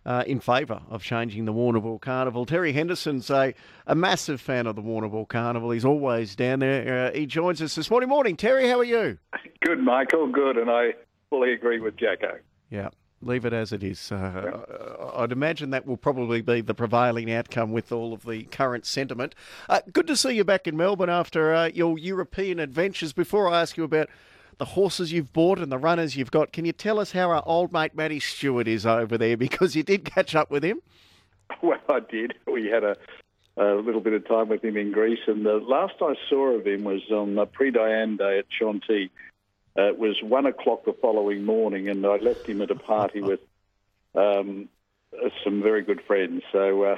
in favour of changing the Warrnambool Carnival. Terry Henderson's a massive fan of the Warrnambool Carnival. He's always down there. He joins us this morning. Morning, Terry. How are you? Good, Michael. Good, and I fully agree with Jacko. Yeah. Leave it as it is. I'd imagine that will probably be the prevailing outcome with all of the current sentiment. Good to see you back in Melbourne after your European adventures. Before I ask you about the horses you've bought and the runners you've got, can you tell us how our old mate Matty Stewart is over there? Because you did catch up with him. Well, I did. We had a little bit of time with him in Greece, and the last I saw of him was on Pre-Diane Day at Chantilly. It was 1 o'clock the following morning, and I left him at a party with some very good friends. So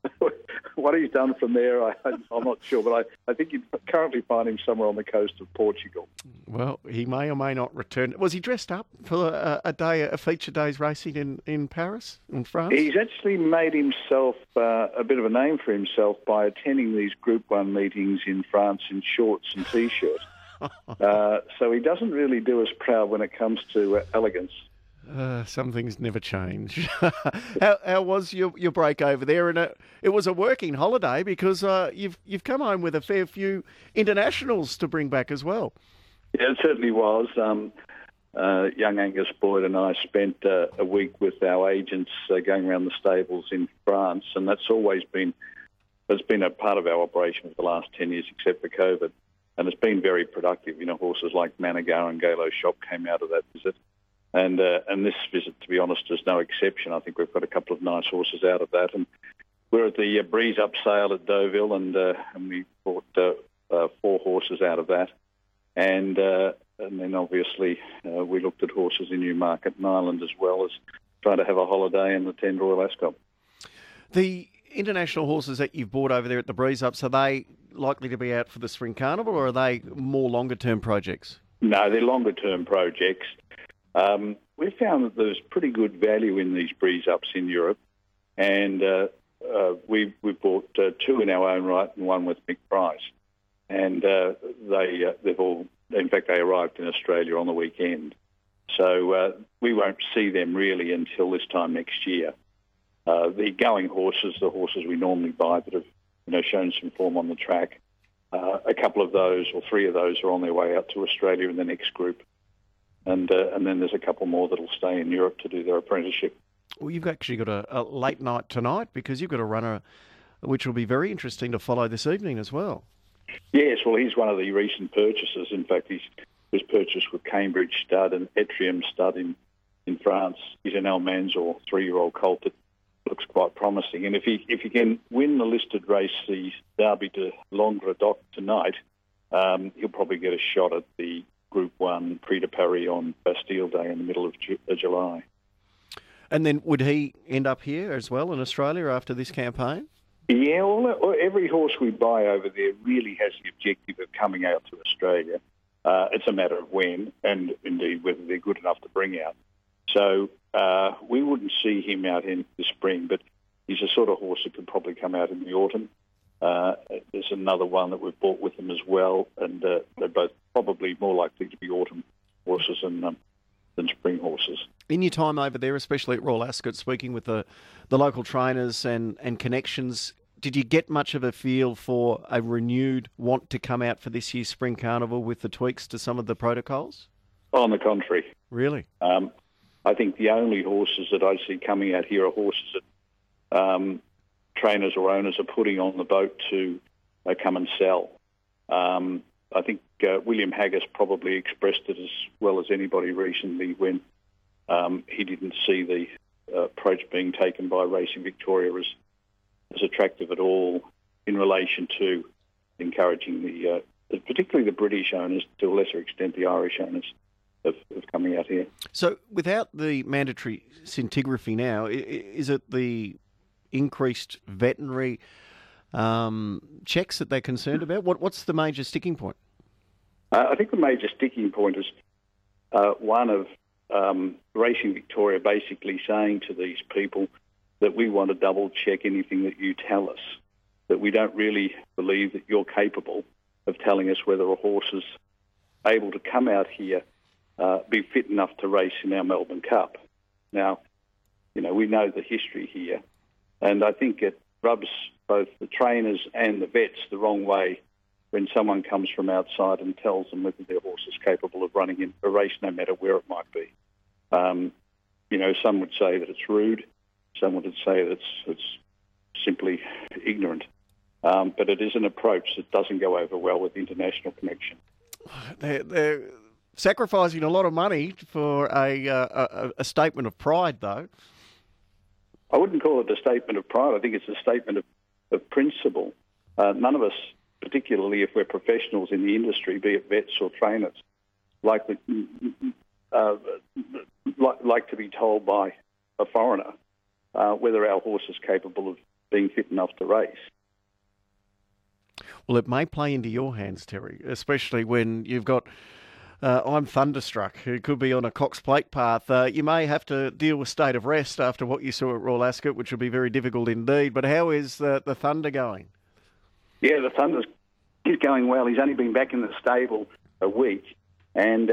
what he's done from there, I'm not sure, but I think you currently find him somewhere on the coast of Portugal. Well, he may or may not return. Was he dressed up for a feature day's racing in Paris, in France? He's actually made himself a bit of a name for himself by attending these Group 1 meetings in France in shorts and T-shirt. So he doesn't really do us proud when it comes to elegance. Some things never change. How was your break over there? And it was a working holiday because you've come home with a fair few internationals to bring back as well. Yeah, it certainly was. Young Angus Boyd and I spent a week with our agents going around the stables in France, and that's been a part of our operation for the last 10 years, except for COVID. And it's been very productive. You know, horses like Managar and Galo Shop came out of that visit. And this visit, to be honest, is no exception. I think we've got a couple of nice horses out of that. And we're at the Breeze Up sale at Deauville, and we bought 4 horses out of that. And then obviously we looked at horses in Newmarket and Ireland, as well as trying to have a holiday in the 10 Royal Ascot. The international horses that you've bought over there at the Breeze Ups, are they likely to be out for the Spring Carnival, or are they more longer-term projects? No, they're longer-term projects. We found that there's pretty good value in these Breeze Ups in Europe, and we bought 2 in our own right and 1 with Mick Price. And they've all, in fact, they arrived in Australia on the weekend. So we won't see them really until this time next year. The going horses, the horses we normally buy that have shown some form on the track, a couple of those, or 3 of those, are on their way out to Australia in the next group. And then there's a couple more that'll stay in Europe to do their apprenticeship. Well, you've actually got a late night tonight, because you've got a runner which will be very interesting to follow this evening as well. Yes, well, he's one of the recent purchases. In fact, he was purchased with Cambridge Stud and Etrium Stud in France. He's an Almanzor 3-year-old colt that looks quite promising. And if he can win the listed race, the Derby de Languedoc tonight, he'll probably get a shot at the Group 1 Prix de Paris on Bastille Day in the middle of July. And then would he end up here as well in Australia after this campaign? Yeah, well, every horse we buy over there really has the objective of coming out to Australia. It's a matter of when, and indeed whether they're good enough to bring out. So we wouldn't see him out in the spring, but he's a sort of horse that could probably come out in the autumn. There's another one that we've bought with him as well, and they're both probably more likely to be autumn horses than spring horses. In your time over there, especially at Royal Ascot, speaking with the local trainers and connections, did you get much of a feel for a renewed want to come out for this year's Spring Carnival with the tweaks to some of the protocols? On the contrary. Really? I think the only horses that I see coming out here are horses that trainers or owners are putting on the boat to come and sell. I think William Haggas probably expressed it as well as anybody recently when he didn't see the approach being taken by Racing Victoria as attractive at all in relation to encouraging particularly the British owners, to a lesser extent the Irish owners, of coming out here. So without the mandatory scintigraphy now, is it the increased veterinary checks that they're concerned about? What's the major sticking point? I think the major sticking point is one of Racing Victoria basically saying to these people that we want to double-check anything that you tell us, that we don't really believe that you're capable of telling us whether a horse is able to come out here, be fit enough to race in our Melbourne Cup. Now, we know the history here. And I think it rubs both the trainers and the vets the wrong way when someone comes from outside and tells them whether their horse is capable of running in a race, no matter where it might be. Some would say that it's rude. Some would say that it's simply ignorant. But it is an approach that doesn't go over well with international connection. They're sacrificing a lot of money for a statement of pride, though. I wouldn't call it a statement of pride. I think it's a statement of principle. None of us, particularly if we're professionals in the industry, be it vets or trainers, like to be told by a foreigner whether our horse is capable of being fit enough to race. Well, it may play into your hands, Terry, especially when you've got I'm Thunderstruck, who could be on a Cox Plate path. You may have to deal with state of rest after what you saw at Royal Ascot, which will be very difficult indeed. But how is the Thunder going? Yeah, the Thunder's going well. He's only been back in the stable a week, and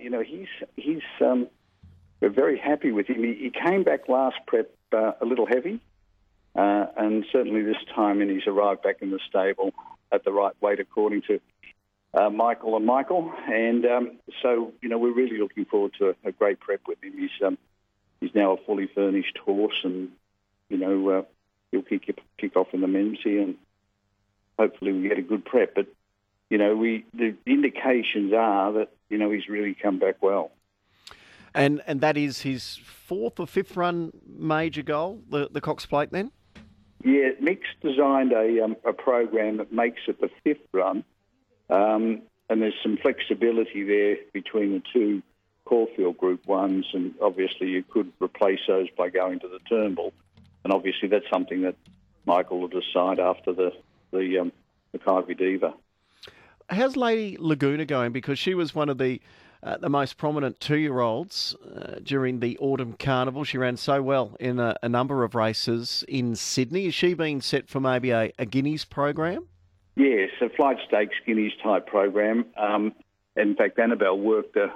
we're very happy with him. He came back last prep a little heavy, and certainly this time, and he's arrived back in the stable at the right weight, according to Michael. And so we're really looking forward to a great prep with him. He's now a fully furnished horse, and he'll kick off in the Memsie, and hopefully we get a good prep. But the indications are that he's really come back well. And that is his fourth or fifth run major goal, the Cox Plate then? Yeah, Mick's designed a program that makes it the fifth run, and there's some flexibility there between the two Caulfield Group 1s, and obviously you could replace those by going to the Turnbull, and obviously that's something that Michael will decide after the Kyvie Diva. How's Lady Laguna going? Because she was one of the most prominent 2-year-olds during the Autumn Carnival. She ran so well in a number of races in Sydney. Is she being set for maybe a Guineas program? Yes, a Flight Stakes Guineas type program. In fact, Annabelle got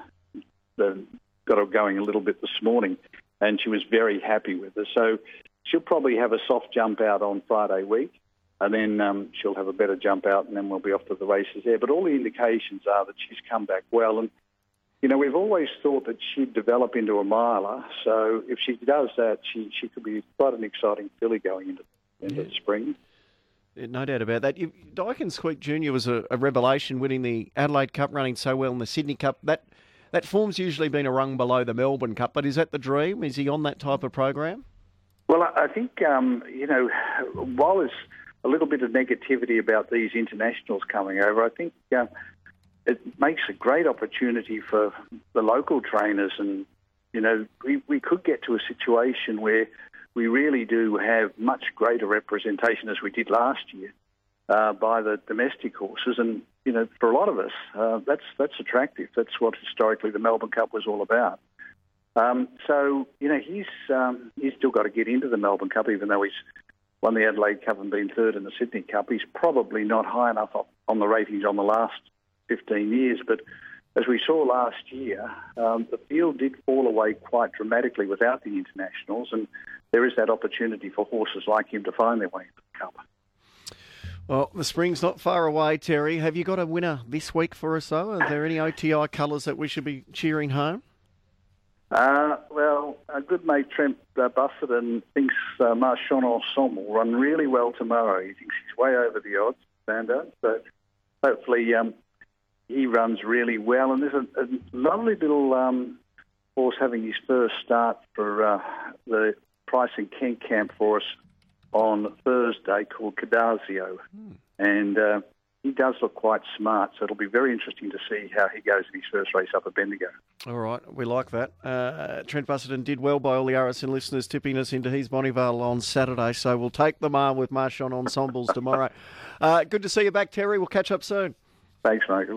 her going a little bit this morning, and she was very happy with her. So she'll probably have a soft jump out on Friday week, and then she'll have a better jump out, and then we'll be off to the races there. But all the indications are that she's come back well, and we've always thought that she'd develop into a miler, so if she does that, she could be quite an exciting filly going into the spring. Yeah, no doubt about that. Dyken Squeak Jr. was a revelation, winning the Adelaide Cup, running so well in the Sydney Cup. That form's usually been a rung below the Melbourne Cup, but is that the dream? Is he on that type of program? Well, I think, while there's a little bit of negativity about these internationals coming over, I think it makes a great opportunity for the local trainers, and we could get to a situation where we really do have much greater representation, as we did last year, by the domestic horses. And for a lot of us, that's attractive. That's what historically the Melbourne Cup was all about. So he's still got to get into the Melbourne Cup, even though he's won the Adelaide Cup and been third in the Sydney Cup. He's probably not high enough on the ratings on the last 15 years, but as we saw last year, the field did fall away quite dramatically without the internationals, and there is that opportunity for horses like him to find their way into the Cup. Well, the spring's not far away, Terry. Have you got a winner this week for us, though? Are there any OTI colours that we should be cheering home? Well, a good mate, Trent Busserton, thinks Marchand Ensemble will run really well tomorrow. He thinks he's way over the odds, standard. So hopefully he runs really well. And there's a lovely little horse having his first start for the Price and Kent camp for us on Thursday, called Cardazio. And he does look quite smart, so it'll be very interesting to see how he goes in his first race up at Bendigo. All right, we like that. Trent Busserton did well by all the RSN listeners tipping us into his Bonneville on Saturday, so we'll take the mile with Marchand Ensembles tomorrow. Good to see you back, Terry. We'll catch up soon. Thanks, Michael.